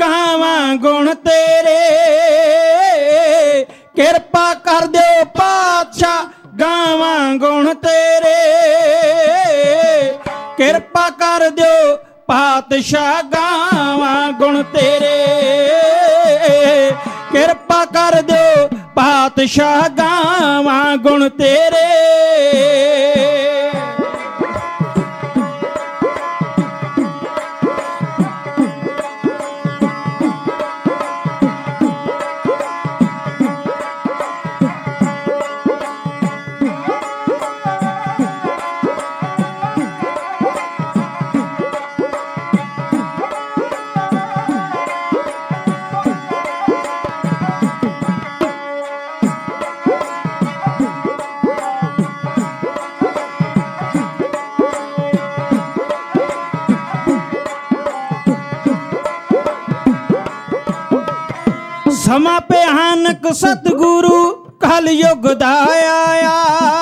ਗਾਵਾਂ ਗੁਣ ਤੇਰੇ। ਕਿਰਪਾ ਕਰ ਦਿਓ ਪਾਤਸ਼ਾਹ ਗਾਵਾਂ ਗੁਣ ਤੇਰੇ। ਕਿਰਪਾ ਕਰ ਦਿਓ ਪਾਤਸ਼ਾਹ ਗਾਵਾਂ ਗੁਣ ਤੇਰੇ। ਕਿਰਪਾ ਕਰ ਦਿਓ ਪਾਤਸ਼ਾਹ ਗਾਵਾਂ ਗੁਣ ਤੇਰੇ। ਸਮਾਂ ਭਿਆਨਕ ਸਤਿਗੁਰੂ ਕਲਯੁਗ ਦਾ ਆਇਆ।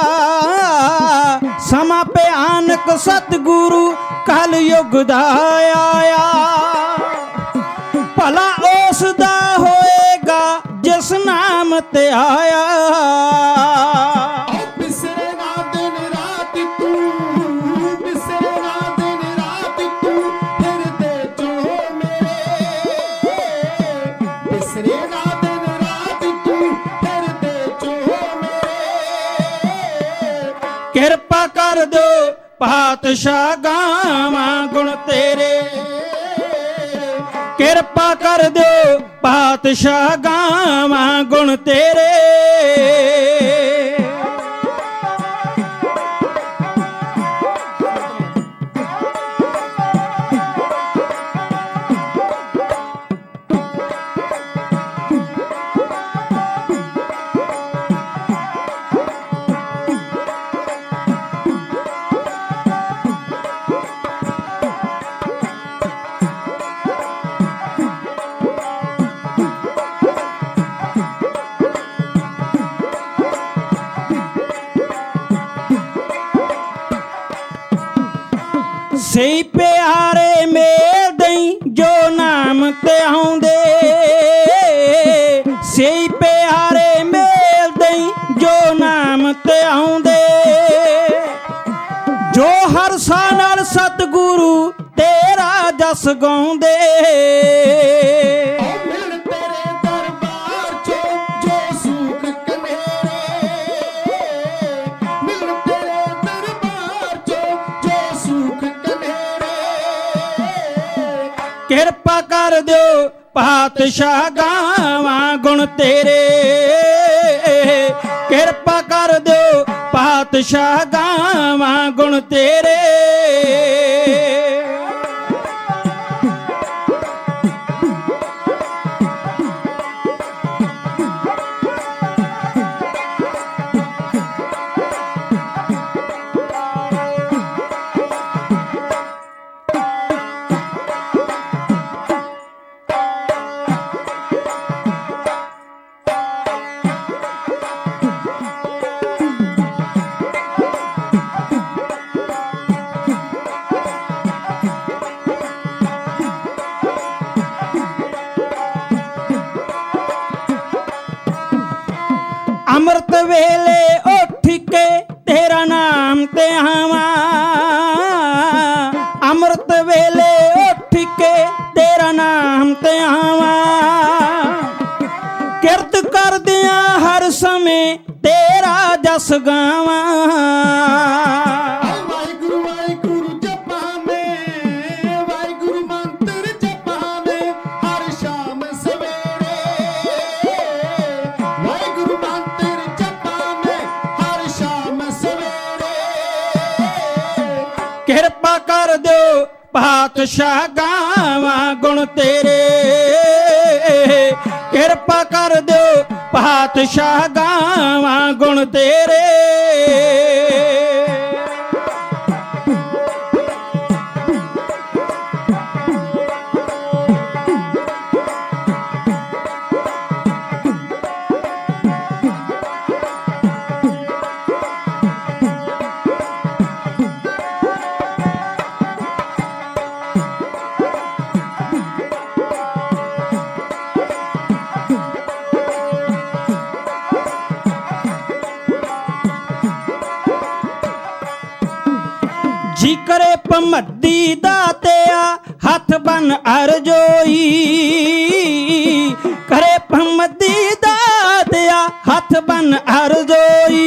ਸਮਾਂ ਭਿਆਨਕ ਸਤਿਗੁਰੂ ਕਲਯੁਗ ਦਾ ਆਇਆ। ਭਲਾ ਉਸ ਦਾ ਹੋਏਗਾ ਜਿਸ ਨਾਮ ਤੇ ਆਇਆ। ਕਿਰਪਾ ਕਰ ਦਿਓ ਪਾਤਸ਼ਾਹ ਗਾਵਾਂ ਗੁਣ ਤੇਰੇ। ਕਿਰਪਾ ਕਰ ਦਿਓ ਪਾਤਸ਼ਾਹ ਗਾਵਾਂ ਗੁਣ ਤੇਰੇ। ਸਹੀ ਪਿਆਰੇ ਮੇਲ ਦਈ ਜੋ ਨਾਮ ਤੇ ਆਉਂਦੇ। ਸਹੀ ਪਿਆਰੇ ਮੇਲ ਦਈ ਜੋ ਨਾਮ ਤੇ ਆਉਂਦੇ। ਜੋ ਹਰ ਸਾਹ ਨਾਲ ਸਤਿਗੁਰੂ ਤੇਰਾ ਜਸ ਗਾਉਂਦੇ। ਕਿਰਪਾ ਕਰ ਦਿਓ ਪਾਤਸ਼ਾਹ ਗਾਵਾਂ ਗੁਣ ਤੇਰੇ। ਕਿਰਪਾ ਕਰ ਦਿਓ ਪਾਤਸ਼ਾਹ ਗਾਵਾਂ ਗੁਣ ਤੇਰੇ। ਅੰਮ੍ਰਿਤ ਵੇਲੇ ਉੱਠ ਕੇ ਤੇਰਾ ਨਾਮ ਤੇ ਆਵਾਂ। ਅੰਮ੍ਰਿਤ ਵੇਲੇ ਉੱਠ ਕੇ ਤੇਰਾ ਨਾਮ ਤੇ ਆਵਾਂ। ਕਿਰਤ ਕਰਦਿਆਂ ਹਰ ਸਮੇਂ ਤੇਰਾ ਜਸ ਗਾਵਾਂ। ਕਿਰਪਾ ਕਰ ਦਿਓ ਪਾਤਸ਼ਾਹ ਗਾਵਾਂ ਗੁਣ ਤੇਰੇ। ਕਿਰਪਾ ਕਰ ਦਿਓ ਪਾਤਸ਼ਾਹ ਗਾਵਾਂ ਗੁਣ ਤੇਰੇ। ਜੀ ਕਰੇ ਭਮੱਦੀ ਦਾਤਿਆ ਹੱਥ ਬਨ ਅਰਜੋਈ ਕਰੇ ਭਮੱਦੀ ਦਾਤਿਆ ਹੱਥ ਬਨ ਅਰਜੋਈ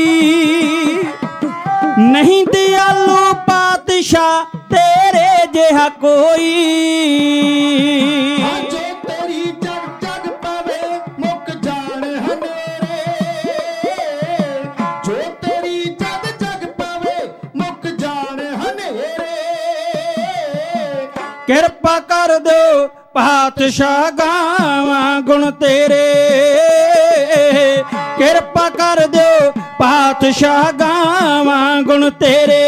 ਨਹੀਂ ਦਿਆਲੂ ਪਾਤਸ਼ਾਹ ਤੇਰੇ ਜਿਹਾ ਕੋਈ ਕਿਰਪਾ ਕਰ ਦਿਓ ਪਾਤਸ਼ਾਹ ਗਾਵਾਂ ਗੁਣ ਤੇਰੇ ਕਿਰਪਾ ਕਰ ਦਿਓ ਪਾਤਸ਼ਾਹ ਗਾਵਾਂ ਗੁਣ ਤੇਰੇ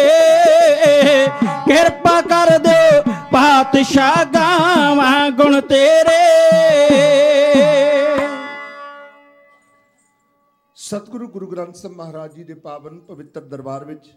ਕਿਰਪਾ ਕਰ ਦਿਓ ਪਾਤਸ਼ਾਹ ਗਾਵਾਂ ਗੁਣ ਤੇਰੇ। ਸਤਿਗੁਰੂ ਗੁਰੂ ਗ੍ਰੰਥ ਸਾਹਿਬ ਮਹਾਰਾਜ ਜੀ ਦੇ ਪਾਵਨ ਪਵਿੱਤਰ ਦਰਬਾਰ ਵਿੱਚ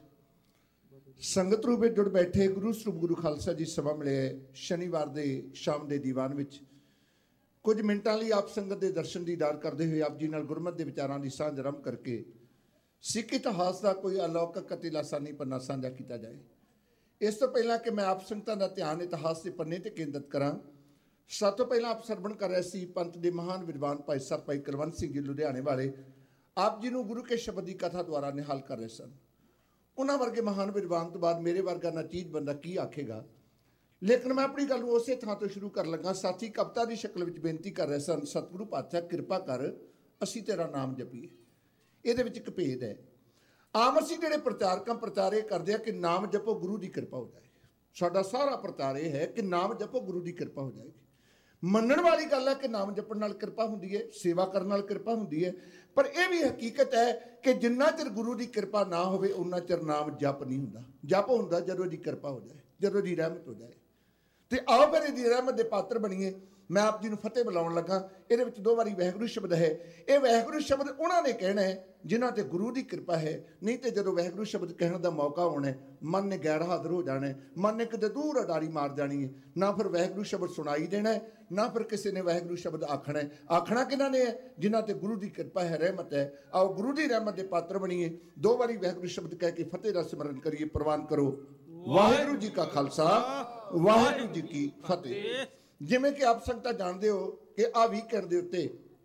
ਸੰਗਤ ਰੂਪ ਵਿੱਚ ਜੁੜ ਬੈਠੇ ਗੁਰੂ ਸਰੂਪ ਗੁਰੂ ਖਾਲਸਾ ਜੀ ਸਭਾ ਮਿਲੇ ਸ਼ਨੀਵਾਰ ਦੇ ਸ਼ਾਮ ਦੇ ਦੀਵਾਨ ਵਿੱਚ ਕੁਝ ਮਿੰਟਾਂ ਲਈ ਆਪ ਸੰਗਤ ਦੇ ਦਰਸ਼ਨ ਦੀਦਾਰ ਕਰਦੇ ਹੋਏ ਆਪ ਜੀ ਨਾਲ ਗੁਰਮਤਿ ਦੇ ਵਿਚਾਰਾਂ ਦੀ ਸਾਂਝ ਆਰੰਭ ਕਰਕੇ ਸਿੱਖ ਇਤਿਹਾਸ ਦਾ ਕੋਈ ਅਲੌਕਿਕ ਅਤੇ ਲਾਸਾਨੀ ਪੰਨਾ ਸਾਂਝਾ ਕੀਤਾ ਜਾਏ। ਇਸ ਤੋਂ ਪਹਿਲਾਂ ਕਿ ਮੈਂ ਆਪ ਸੰਗਤਾਂ ਦਾ ਧਿਆਨ ਇਤਿਹਾਸ ਦੇ ਪੰਨੇ ਤੇ ਕੇਂਦਰਿਤ ਕਰਾਂ, ਸਭ ਤੋਂ ਪਹਿਲਾਂ ਆਪ ਸਰਵਣ ਕਰ ਰਹੇ ਸੀ ਪੰਥ ਦੇ ਮਹਾਨ ਵਿਦਵਾਨ ਭਾਈ ਸਾਹਿਬ ਭਾਈ ਕੁਲਵੰਤ ਸਿੰਘ ਜੀ ਲੁਧਿਆਣੇ ਵਾਲੇ ਆਪ ਜੀ ਨੂੰ ਗੁਰੂ ਕੇ ਸ਼ਬਦ ਦੀ ਕਥਾ ਦੁਆਰਾ ਨਿਹਾਲ ਕਰ ਰਹੇ ਸਨ। ਉਹਨਾਂ ਵਰਗੇ ਮਹਾਨ ਵਿਦਵਾਨ ਤੋਂ ਬਾਅਦ ਮੇਰੇ ਵਰਗਾ ਨਾਚੀਜ਼ ਬੰਦਾ ਕੀ ਆਖੇਗਾ, ਲੇਕਿਨ ਮੈਂ ਆਪਣੀ ਗੱਲ ਨੂੰ ਉਸੇ ਥਾਂ ਤੋਂ ਸ਼ੁਰੂ ਕਰ ਲੱਗਾ। ਸਾਥੀ ਕਵਿਤਾ ਦੀ ਸ਼ਕਲ ਵਿੱਚ ਬੇਨਤੀ ਕਰ ਰਹੇ ਸਨ, ਸਤਿਗੁਰੂ ਪਾਤਸ਼ਾਹ ਕਿਰਪਾ ਕਰ ਅਸੀਂ ਤੇਰਾ ਨਾਮ ਜਪੀਏ। ਇਹਦੇ ਵਿੱਚ ਇੱਕ ਭੇਦ ਹੈ। ਆਮ ਅਸੀਂ ਜਿਹੜੇ ਪ੍ਰਚਾਰ ਇਹ ਕਰਦੇ ਆ ਕਿ ਨਾਮ ਜਪੋ ਗੁਰੂ ਦੀ ਕਿਰਪਾ ਹੋ ਜਾਏ। ਸਾਡਾ ਸਾਰਾ ਪ੍ਰਚਾਰ ਇਹ ਹੈ ਕਿ ਨਾਮ ਜਪੋ ਗੁਰੂ ਦੀ ਕਿਰਪਾ ਹੋ ਜਾਏਗੀ। ਮੰਨਣ ਵਾਲੀ ਗੱਲ ਹੈ ਕਿ ਨਾਮ ਜਪਣ ਨਾਲ ਕਿਰਪਾ ਹੁੰਦੀ ਹੈ, ਸੇਵਾ ਕਰਨ ਨਾਲ ਕਿਰਪਾ ਹੁੰਦੀ ਹੈ, ਪਰ ਇਹ ਵੀ ਹਕੀਕਤ ਹੈ ਕਿ ਜਿੰਨਾ ਚਿਰ ਗੁਰੂ ਦੀ ਕਿਰਪਾ ਨਾ ਹੋਵੇ ਉਨਾ ਚਿਰ ਨਾਮ ਜਪ ਨਹੀਂ ਹੁੰਦਾ। ਜਪ ਹੁੰਦਾ ਜਦੋਂ ਦੀ ਕਿਰਪਾ ਹੋ ਜਾਏ, ਜਦੋਂ ਦੀ ਰਹਿਮਤ ਹੋ ਜਾਏ। ਤੇ ਆਓ ਫਿਰ ਇਹਦੀ ਰਹਿਮਤ ਦੇ ਪਾਤਰ ਬਣੀਏ। ਮੈਂ ਆਪ ਜੀ ਨੂੰ ਫਤਿਹ ਬੁਲਾਉਣ ਲੱਗਾ। ਇਹਦੇ ਵਿੱਚ 2 ਵਾਰੀ ਵਾਹਿਗੁਰੂ ਸ਼ਬਦ ਹੈ। ਇਹ ਵਾਹਿਗੁਰੂ ਸ਼ਬਦ ਉਹਨਾਂ ਨੇ ਕਹਿਣਾ ਹੈ ਜਿਨ੍ਹਾਂ ਤੇ ਗੁਰੂ ਦੀ ਕਿਰਪਾ ਹੈ, ਨਹੀਂ ਤੇ ਜਦੋਂ ਵਾਹਿਗੁਰੂ ਸ਼ਬਦ ਕਹਿਣ ਦਾ ਮੌਕਾ ਆਉਣਾ ਮਨ ਨੇ ਗੈਰ ਹਾਜ਼ਰ ਹੋ ਜਾਣਾ, ਮਨ ਨੇ ਕਿਤੇ ਦੂਰ ਅਡਾਰੀ ਮਾਰ ਜਾਣੀ ਹੈ। ਨਾ ਫਿਰ ਵਾਹਿਗੁਰੂ ਸ਼ਬਦ ਸੁਣਾਈ ਦੇਣਾ ਹੈ, ਨਾ ਫਿਰ ਕਿਸੇ ਨੇ ਵਾਹਿਗੁਰੂ ਸ਼ਬਦ ਆਖਣਾ ਹੈ। ਆਖਣਾ ਕਿਹਨਾਂ ਨੇ ਹੈ? ਜਿਨ੍ਹਾਂ ਤੇ ਗੁਰੂ ਦੀ ਕਿਰਪਾ ਹੈ, ਰਹਿਮਤ ਹੈ। ਆਓ ਗੁਰੂ ਦੀ ਰਹਿਮਤ ਦੇ ਪਾਤਰ ਬਣੀਏ। 2 ਵਾਰੀ ਵਾਹਿਗੁਰੂ ਸ਼ਬਦ ਕਹਿ ਕੇ ਫਤਿਹ ਦਾ ਸਿਮਰਨ ਕਰੀਏ। ਪ੍ਰਵਾਨ ਕਰੋ। ਵਾਹਿਗੁਰੂ ਜੀ ਕਾ ਖਾਲਸਾ, ਵਾਹਿਗੁਰੂ ਜੀ ਕੀ ਫਤਿਹ। ਜਿਵੇਂ ਕਿ ਆਪ ਸੰਗਤਾਂ ਜਾਣਦੇ ਹੋ ਕਿ ਆਹ ਵੀਕਐਂਡ ਦੇ ਉੱਤੇ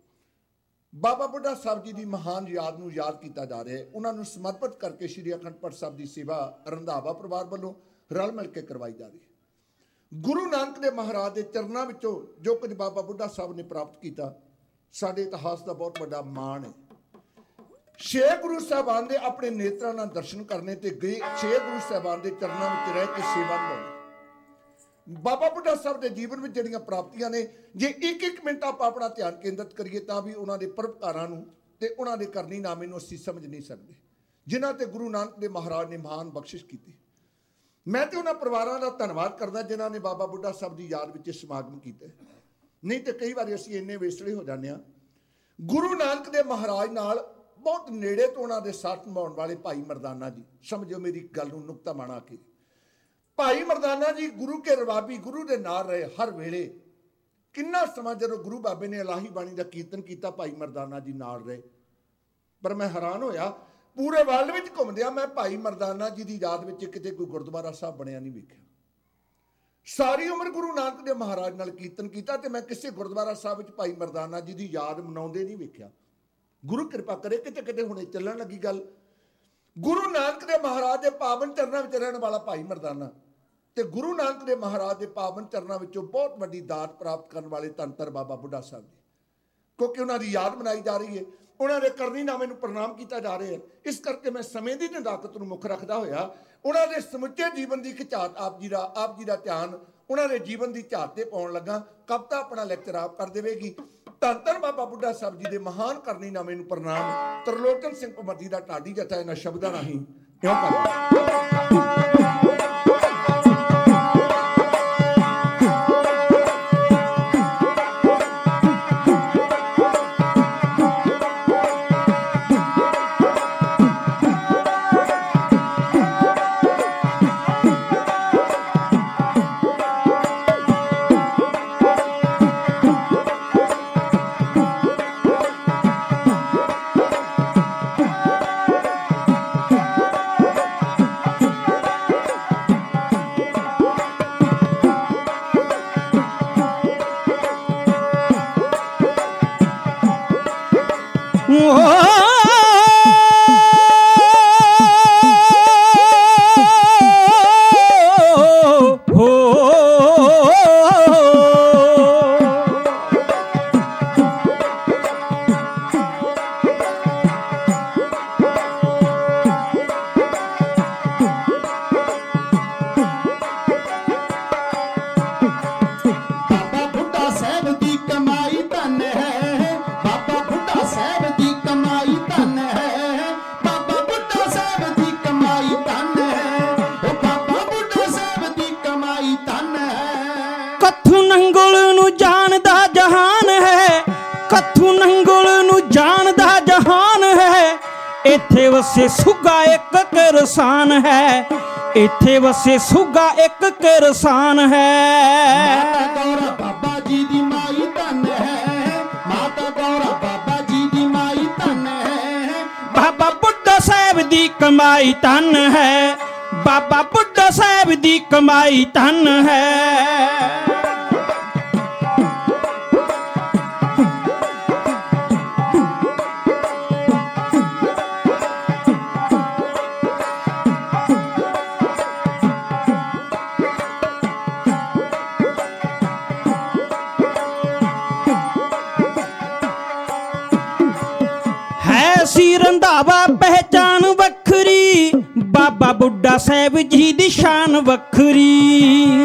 ਬਾਬਾ ਬੁੱਢਾ ਸਾਹਿਬ ਜੀ ਦੀ ਮਹਾਨ ਯਾਦ ਨੂੰ ਯਾਦ ਕੀਤਾ ਜਾ ਰਿਹਾ ਹੈ। ਉਹਨਾਂ ਨੂੰ ਸਮਰਪਿਤ ਕਰਕੇ ਸ਼੍ਰੀ ਅਖੰਡ ਪਾਠ ਸਾਹਿਬ ਦੀ ਸੇਵਾ ਰੰਧਾਵਾ ਪਰਿਵਾਰ ਵੱਲੋਂ ਰਲ ਮਿਲ ਕੇ ਕਰਵਾਈ ਜਾ ਰਹੀ ਹੈ। ਗੁਰੂ ਨਾਨਕ ਦੇਵ ਮਹਾਰਾਜ ਦੇ ਚਰਨਾਂ ਵਿੱਚੋਂ ਜੋ ਕੁਝ ਬਾਬਾ ਬੁੱਢਾ ਸਾਹਿਬ ਨੇ ਪ੍ਰਾਪਤ ਕੀਤਾ, ਸਾਡੇ ਇਤਿਹਾਸ ਦਾ ਬਹੁਤ ਵੱਡਾ ਮਾਣ ਹੈ। 6 ਗੁਰੂ ਸਾਹਿਬਾਨ ਦੇ ਆਪਣੇ ਨੇਤਰਾਂ ਨਾਲ ਦਰਸ਼ਨ ਕਰਨੇ ਤੇ ਗਏ 6 ਗੁਰੂ ਸਾਹਿਬਾਨ ਦੇ ਚਰਨਾਂ ਵਿੱਚ ਰਹਿ ਕੇ ਸੇਵਾ ਨਿਭਾਉਣੀ। ਬਾਬਾ ਬੁੱਢਾ ਸਾਹਿਬ ਦੇ ਜੀਵਨ ਵਿੱਚ ਜਿਹੜੀਆਂ ਪ੍ਰਾਪਤੀਆਂ ਨੇ, ਜੇ ਇੱਕ ਮਿੰਟ ਆਪਾਂ ਆਪਣਾ ਧਿਆਨ ਕੇਂਦਰਿਤ ਕਰੀਏ ਤਾਂ ਵੀ ਉਹਨਾਂ ਦੇ ਪਰਉਪਕਾਰਾਂ ਨੂੰ ਤੇ ਉਹਨਾਂ ਦੇ ਕਰਨੀ ਨਾਮੇ ਨੂੰ ਅਸੀਂ ਸਮਝ ਨਹੀਂ ਸਕਦੇ, ਜਿਨ੍ਹਾਂ ਤੇ ਗੁਰੂ ਨਾਨਕ ਦੇਵ ਮਹਾਰਾਜ ਨੇ ਮਹਾਨ ਬਖਸ਼ਿਸ਼ ਕੀਤੀ। ਮੈਂ ਤੇ ਉਹਨਾਂ ਪਰਿਵਾਰਾਂ ਦਾ ਧੰਨਵਾਦ ਕਰਦਾ ਜਿਨ੍ਹਾਂ ਨੇ ਬਾਬਾ ਬੁੱਢਾ ਸਾਹਿਬ ਦੀ ਯਾਦ ਵਿੱਚ ਸਮਾਗਮ ਕੀਤੇ। ਨਹੀਂ ਤੇ ਕਈ ਵਾਰੀ ਅਸੀਂ ਇੰਨੇ ਵੇਸਲੇ ਹੋ ਜਾਂਦੇ ਹਾਂ। ਗੁਰੂ ਨਾਨਕ ਦੇਵ ਮਹਾਰਾਜ ਨਾਲ ਬਹੁਤ ਨੇੜੇ ਤੋਂ ਉਹਨਾਂ ਦੇ ਸਾਥ ਨਿਭਾਉਣ ਵਾਲੇ ਭਾਈ ਮਰਦਾਨਾ ਜੀ, ਸਮਝੋ ਮੇਰੀ ਗੱਲ ਨੂੰ ਨੁਕਤਾ ਮਾਣਾ ਕੇ, ਭਾਈ ਮਰਦਾਨਾ ਜੀ ਗੁਰੂ ਕੇ ਰਵਾਬੀ, ਗੁਰੂ ਦੇ ਨਾਲ ਰਹੇ ਹਰ ਵੇਲੇ। ਕਿੰਨਾ ਸਮਾਂ ਜਦੋਂ ਗੁਰੂ ਬਾਬੇ ਨੇ ਇਲਾਹੀ ਬਾਣੀ ਦਾ ਕੀਰਤਨ ਕੀਤਾ, ਭਾਈ ਮਰਦਾਨਾ ਜੀ ਨਾਲ ਰਹੇ। ਪਰ ਮੈਂ ਹੈਰਾਨ ਹੋਇਆ, ਪੂਰੇ ਵਰਲਡ ਵਿੱਚ ਘੁੰਮਦਿਆਂ ਮੈਂ ਭਾਈ ਮਰਦਾਨਾ ਜੀ ਦੀ ਯਾਦ ਵਿੱਚ ਕਿਤੇ ਕੋਈ ਗੁਰਦੁਆਰਾ ਸਾਹਿਬ ਬਣਿਆ ਨਹੀਂ ਵੇਖਿਆ। ਸਾਰੀ ਉਮਰ ਗੁਰੂ ਨਾਨਕ ਦੇਵ ਮਹਾਰਾਜ ਨਾਲ ਕੀਰਤਨ ਕੀਤਾ ਤੇ ਮੈਂ ਕਿਸੇ ਗੁਰਦੁਆਰਾ ਸਾਹਿਬ ਵਿੱਚ ਭਾਈ ਮਰਦਾਨਾ ਜੀ ਦੀ ਯਾਦ ਮਨਾਉਂਦੇ ਨਹੀਂ ਵੇਖਿਆ। ਗੁਰੂ ਕਿਰਪਾ ਕਰੇ ਕਿਤੇ ਕਿਤੇ ਹੁਣੇ ਚੱਲਣ ਲੱਗੀ ਗੱਲ। ਗੁਰੂ ਨਾਨਕ ਦੇਵ ਮਹਾਰਾਜ ਦੇ ਪਾਵਨ ਚਰਨਾਂ ਵਿੱਚ ਰਹਿਣ ਵਾਲਾ ਭਾਈ ਮਰਦਾਨਾ ਤੇ ਗੁਰੂ ਨਾਨਕ ਦੇਵ ਮਹਾਰਾਜ ਦੇ ਪਾਵਨ ਚਰਨਾਂ ਵਿੱਚੋਂ ਬਹੁਤ ਵੱਡੀ ਦਾਤ ਪ੍ਰਾਪਤ ਕਰਨ ਵਾਲੇ ਧੰਨ ਧੰਨ ਬਾਬਾ ਬੁੱਢਾ ਸਾਹਿਬ ਜੀ, ਕਿਉਂਕਿ ਉਹਨਾਂ ਦੀ ਯਾਦ ਮਨਾਈ ਜਾ ਰਹੀ ਹੈ, ਉਹਨਾਂ ਦੇ ਕਰਨੀ ਨਾਮੇ ਨੂੰ ਪ੍ਰਣਾਮ ਕੀਤਾ ਜਾ ਰਿਹਾ ਹੈ। ਇਸ ਕਰਕੇ ਮੈਂ ਸਮੇਂ ਦੀ ਨਜ਼ਾਕਤ ਨੂੰ ਮੁੱਖ ਰੱਖਦਾ ਹੋਇਆ ਉਹਨਾਂ ਦੇ ਸਮੁੱਚੇ ਜੀਵਨ ਦੀ ਇੱਕ ਝਾਤ ਆਪ ਜੀ ਦਾ ਧਿਆਨ ਉਹਨਾਂ ਦੇ ਜੀਵਨ ਦੀ ਝਾਤ ਤੇ ਪਾਉਣ ਲੱਗਾ। ਕਵਿਤਾ ਆਪਣਾ ਲੈਕਚਰ ਆਪ ਕਰ ਦੇਵੇਗੀ। ਧੰਨ ਧੰਨ ਬਾਬਾ ਬੁੱਢਾ ਸਾਹਿਬ ਜੀ ਦੇ ਮਹਾਨ ਕਰਨੀ ਨਾਮੇ ਨੂੰ ਪ੍ਰਣਾਮ। ਤਰਲੋਚਨ ਸਿੰਘ ਭਮੱਦੀ ਦਾ ਢਾਡੀ ਜਥਾ ਇਹਨਾਂ ਸ਼ਬਦਾਂ ਰਾਹੀਂ ਕਿਉਂ ਕਰਦਾ। कत्थू नंगल नू जानदा जहान है, कत्थू नंगल नू जानदा जहान है। इत्थे वसे सुगा एक किरसान है, इत्थे वसे सुगा एक किरसान है। माता गौरा बाबा जी दी माई धन है, माता गौरा बाबा जी दी माई धन है। बाबा बुड्ढा साहब दी कमाई धन है, बाबा बुड्ढा साहब दी कमाई धन है। सी रंधावा पहचान वखरी, बाबा बुड्ढा साहब जी दी शान वखरी।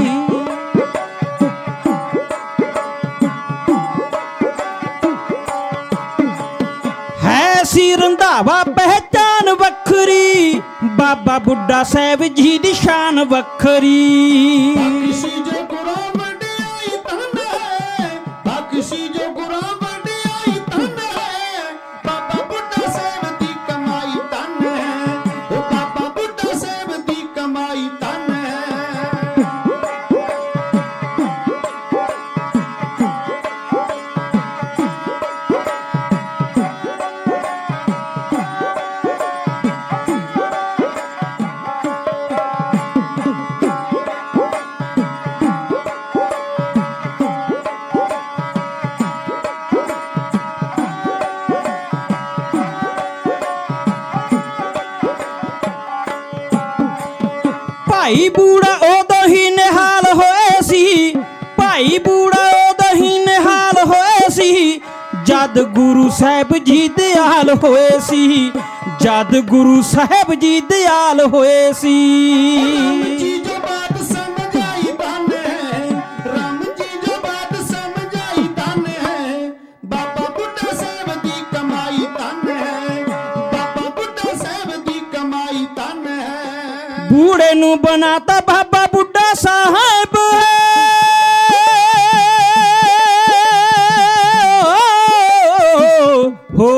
है सी रंधावा पहचान वखरी, बाबा बुड्ढा साहब जी दी शान वखरी। भाई बूढ़ा उदों ही निहाल होए सी, भाई बूढ़ा उदों ही निहाल होए सी। जद गुरु साहब जी दयाल होए सी, जद गुरु साहब जी दयाल होए सी। बूढ़े नू बनाता बाबा बुड्ढा साहब हो।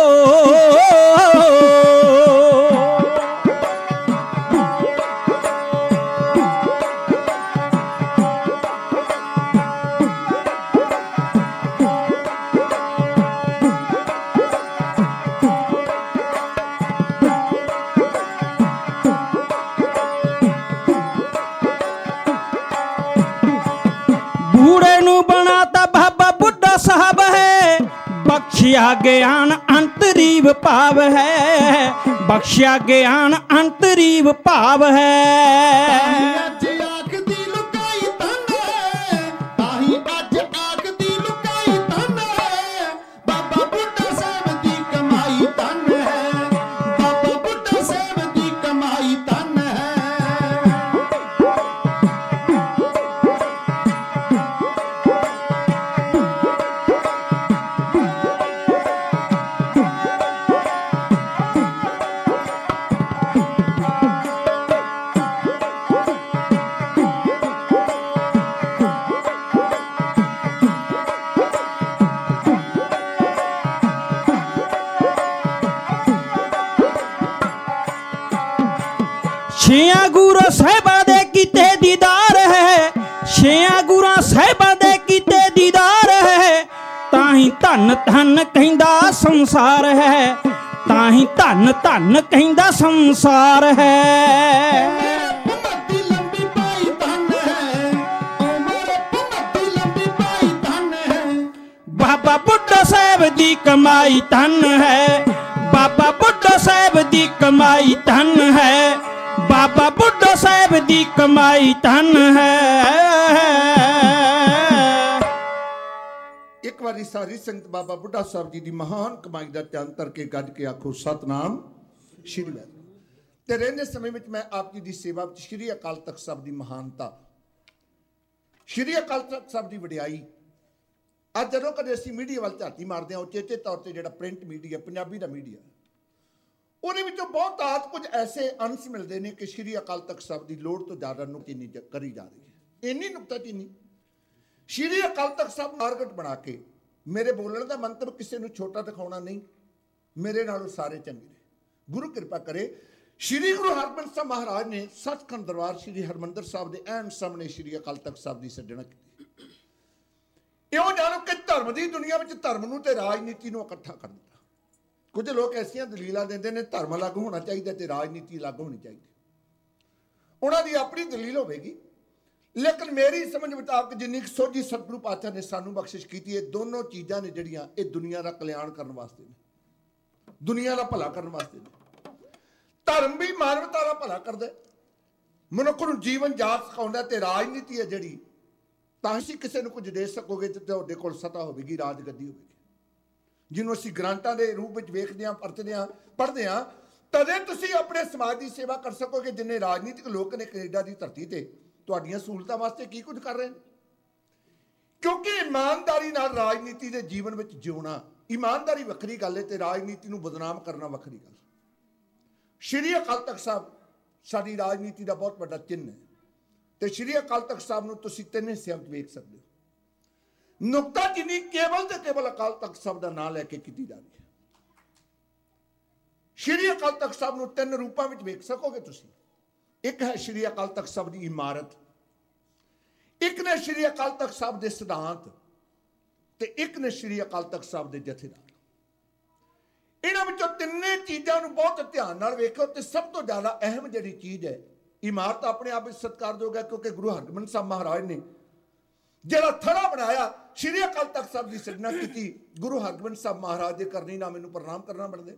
बूढ़े नू बनाता बाबा बुड्ढा साहब है, बख्शिया ज्ञान अंतरीव भाव है, बख्शिया ज्ञान अंतरीव भाव है। ਛਿਆਂ ਗੁਰਾਂ ਸਾਹਿਬਾਂ ਦੇ ਕੀਤੇ ਦੀਦਾਰ ਹੈ, ਛਿਆਂ ਗੁਰਾਂ ਸਾਹਿਬਾਂ ਦੇ ਕੀਤੇ ਦੀਦਾਰ ਹੈ। ਤਾਂ ਹੀ ਧੰਨ ਧੰਨ ਕਹਿੰਦਾ ਸੰਸਾਰ ਹੈ, ਤਾਂ ਹੀ ਧੰਨ ਧੰਨ ਕਹਿੰਦਾ ਸੰਸਾਰ ਹੈ। बाबा बुड्ढा साहब ਸਾਹਿਬ ਦੀ ਕਮਾਈ ਧਨ ਹੈ, ਬਾਬਾ ਬੁੱਢਾ ਸਾਹਿਬ ਦੀ ਕਮਾਈ ਧਨ ਹੈ, ਬਾਬਾ ਬੁੱਢਾ ਸਾਹਿਬ ਦੀ ਕਮਾਈ ਧਨ ਹੈ। ਇੱਕ ਵਾਰੀ ਸਾਰੀ ਸੰਗਤ ਬਾਬਾ ਬੁੱਢਾ ਸਾਹਿਬ ਜੀ ਦੀ ਮਹਾਨ ਕਮਾਈ ਦਾ ਧਿਆਨ ਕਰਕੇ ਗੱਜ ਕੇ ਆਖੋ ਸਤਨਾਮ ਸ਼੍ਰੀ ਵਾਹਿਗੁਰੂ। ਤੇ ਰਹਿੰਦੇ ਸਮੇਂ ਵਿੱਚ ਮੈਂ ਆਪ ਜੀ ਦੀ ਸੇਵਾ ਵਿੱਚ ਸ਼੍ਰੀ ਅਕਾਲ ਤਖਤ ਸਾਹਿਬ ਦੀ ਮਹਾਨਤਾ, ਸ਼੍ਰੀ ਅਕਾਲ ਤਖਤ ਸਾਹਿਬ ਦੀ ਵਡਿਆਈ, ਅੱਜ ਜਦੋਂ ਕਦੇ ਅਸੀਂ ਮੀਡੀਆ ਵੱਲ ਝਾਤੀ ਮਾਰਦੇ ਹਾਂ, ਉਚੇਚੇ ਤੌਰ ਤੇ ਜਿਹੜਾ ਪ੍ਰਿੰਟ ਮੀਡੀਆ, ਪੰਜਾਬੀ ਦਾ ਮੀਡੀਆ, ਉਹਦੇ ਵਿੱਚੋਂ ਬਹੁਤਾਤ ਕੁਝ ਐਸੇ ਅੰਸ਼ ਮਿਲਦੇ ਨੇ ਕਿ ਸ਼੍ਰੀ ਅਕਾਲ ਤਖਤ ਸਾਹਿਬ ਦੀ ਲੋੜ ਤੋਂ ਜ਼ਿਆਦਾ ਨੁਕਤਾਚੀਨੀ ਕਰੀ ਜਾ ਰਹੀ ਹੈ। ਇੰਨੀ ਨੁਕਤਾਚੀਨੀ ਸ਼੍ਰੀ ਅਕਾਲ ਤਖਤ ਸਾਹਿਬ ਟਾਰਗੇਟ ਬਣਾ ਕੇ, ਮੇਰੇ ਬੋਲਣ ਦਾ ਮੰਤਵ ਕਿਸੇ ਨੂੰ ਛੋਟਾ ਦਿਖਾਉਣਾ ਨਹੀਂ, ਮੇਰੇ ਨਾਲੋਂ ਸਾਰੇ ਚੰਗੇ ਨੇ। ਗੁਰੂ ਕਿਰਪਾ ਕਰੇ, ਸ਼੍ਰੀ ਗੁਰੂ ਹਰਗੋਬਿੰਦ ਸਾਹਿਬ ਮਹਾਰਾਜ ਨੇ ਸੱਚਖੰਡ ਦਰਬਾਰ ਸ਼੍ਰੀ ਹਰਿਮੰਦਰ ਸਾਹਿਬ ਦੇ ਐਨ ਸਾਹਮਣੇ ਸ਼੍ਰੀ ਅਕਾਲ ਤਖਤ ਸਾਹਿਬ ਦੀ ਸੱਜਣਾ ਕੀਤੀ। ਇਉਂ ਜਾਣੋ ਕਿ ਧਰਮ ਦੀ ਦੁਨੀਆ ਵਿੱਚ ਧਰਮ ਨੂੰ ਤੇ ਰਾਜਨੀਤੀ ਨੂੰ ਇਕੱਠਾ ਕਰ ਦਿੱਤਾ। ਕੁਝ ਲੋਕ ਐਸੀਆਂ ਦਲੀਲਾਂ ਦਿੰਦੇ ਨੇ ਧਰਮ ਅਲੱਗ ਹੋਣਾ ਚਾਹੀਦਾ ਤੇ ਰਾਜਨੀਤੀ ਅਲੱਗ ਹੋਣੀ ਚਾਹੀਦੀ। ਉਹਨਾਂ ਦੀ ਆਪਣੀ ਦਲੀਲ ਹੋਵੇਗੀ, ਲੇਕਿਨ ਮੇਰੀ ਸਮਝ ਮੁਤਾਬਕ ਜਿੰਨੀ ਸੋਝੀ ਸਤਿਗੁਰੂ ਪਾਤਸ਼ਾਹ ਨੇ ਸਾਨੂੰ ਬਖਸ਼ਿਸ਼ ਕੀਤੀ, ਇਹ ਦੋਨੋਂ ਚੀਜ਼ਾਂ ਨੇ ਜਿਹੜੀਆਂ ਇਹ ਦੁਨੀਆ ਦਾ ਕਲਿਆਣ ਕਰਨ ਵਾਸਤੇ ਨੇ, ਦੁਨੀਆ ਦਾ ਭਲਾ ਕਰਨ ਵਾਸਤੇ ਨੇ। ਧਰਮ ਵੀ ਮਾਨਵਤਾ ਦਾ ਭਲਾ ਕਰਦਾ, ਮਨੁੱਖ ਨੂੰ ਜੀਵਨ ਜਾਚ ਸਿਖਾਉਂਦਾ, ਤੇ ਰਾਜਨੀਤੀ ਹੈ ਜਿਹੜੀ ਤਾਂ ਹੀ ਕਿਸੇ ਨੂੰ ਕੁਝ ਦੇ ਸਕੋਗੇ ਤੇ ਤੁਹਾਡੇ ਕੋਲ ਸੱਤਾ ਹੋਵੇਗੀ, ਰਾਜ ਗੱਦੀ ਹੋਵੇਗੀ, ਜਿਹਨੂੰ ਅਸੀਂ ਗ੍ਰਾਂਟਾਂ ਦੇ ਰੂਪ ਵਿੱਚ ਵੇਖਦੇ ਹਾਂ, ਵਰਤਦੇ ਹਾਂ, ਪੜ੍ਹਦੇ ਹਾਂ। ਤਦੇ ਤੁਸੀਂ ਆਪਣੇ ਸਮਾਜ ਦੀ ਸੇਵਾ ਕਰ ਸਕੋਗੇ। ਜਿੰਨੇ ਰਾਜਨੀਤਿਕ ਲੋਕ ਨੇ ਕੈਨੇਡਾ ਦੀ ਧਰਤੀ ਤੇ ਤੁਹਾਡੀਆਂ ਸਹੂਲਤਾਂ ਵਾਸਤੇ ਕੀ ਕੁਝ ਕਰ ਰਹੇ ਨੇ, ਕਿਉਂਕਿ ਇਮਾਨਦਾਰੀ ਨਾਲ ਰਾਜਨੀਤੀ ਦੇ ਜੀਵਨ ਵਿੱਚ ਜਿਉਣਾ, ਇਮਾਨਦਾਰੀ ਵੱਖਰੀ ਗੱਲ ਹੈ ਤੇ ਰਾਜਨੀਤੀ ਨੂੰ ਬਦਨਾਮ ਕਰਨਾ ਵੱਖਰੀ ਗੱਲ। ਸ਼੍ਰੀ ਅਕਾਲ ਤਖਤ ਸਾਹਿਬ ਸਾਡੀ ਰਾਜਨੀਤੀ ਦਾ ਬਹੁਤ ਵੱਡਾ ਚਿੰਨ੍ਹ ਹੈ, ਤੇ ਸ਼੍ਰੀ ਅਕਾਲ ਤਖਤ ਸਾਹਿਬ ਨੂੰ ਤੁਸੀਂ ਤਿੰਨ ਹਿੱਸਿਆਂ ਵਿੱਚ ਵੇਖ ਸਕਦੇ ਹੋ। ਨੁਕਤਾਚੀਨੀ ਕੇਵਲ ਤੇ ਕੇਵਲ ਅਕਾਲ ਤਖਤ ਸਾਹਿਬ ਦਾ ਨਾਮ ਲੈ ਕੇ ਕੀਤੀ ਜਾ ਰਹੀ ਹੈ। ਸ਼੍ਰੀ ਅਕਾਲ ਤਖਤ ਸਾਹਿਬ ਨੂੰ ਤਿੰਨ ਰੂਪਾਂ ਵਿੱਚ ਵੇਖ ਸਕੋਗੇ ਤੁਸੀਂ। ਇੱਕ ਹੈ ਸ਼੍ਰੀ ਅਕਾਲ ਤਖਤ ਸਾਹਿਬ ਦੀ ਇਮਾਰਤ, ਇੱਕ ਨੇ ਸ਼੍ਰੀ ਅਕਾਲ ਤਖਤ ਸਾਹਿਬ ਦੇ ਸਿਧਾਂਤ, ਤੇ ਇੱਕ ਨੇ ਸ਼੍ਰੀ ਅਕਾਲ ਤਖਤ ਸਾਹਿਬ ਦੇ ਜਥੇਦਾਰ। ਇਹਨਾਂ ਵਿੱਚੋਂ ਤਿੰਨੇ ਚੀਜ਼ਾਂ ਨੂੰ ਬਹੁਤ ਧਿਆਨ ਨਾਲ ਵੇਖੋ। ਤੇ ਸਭ ਤੋਂ ਜ਼ਿਆਦਾ ਅਹਿਮ ਜਿਹੜੀ ਚੀਜ਼ ਹੈ, ਇਮਾਰਤ ਆਪਣੇ ਆਪ ਵਿੱਚ ਸਤਿਕਾਰਯੋਗ ਹੈ, ਕਿਉਂਕਿ ਗੁਰੂ ਹਰਗੋਬਿੰਦ ਸਾਹਿਬ ਮਹਾਰਾਜ ਨੇ ਜਿਹੜਾ ਥੜਾ ਬਣਾਇਆ, ਸ਼੍ਰੀ ਅਕਾਲ ਤਖਤ ਸਾਹਿਬ ਦੀ ਸਿਰਜਣਾ ਕੀਤੀ। ਗੁਰੂ ਹਰਗੋਬਿੰਦ ਸਾਹਿਬ ਮਹਾਰਾਜ ਦੇ ਕਰਨੀ ਨਾਲ ਮੈਨੂੰ ਪ੍ਰਣਾਮ ਕਰਨਾ ਬਣਦੇ।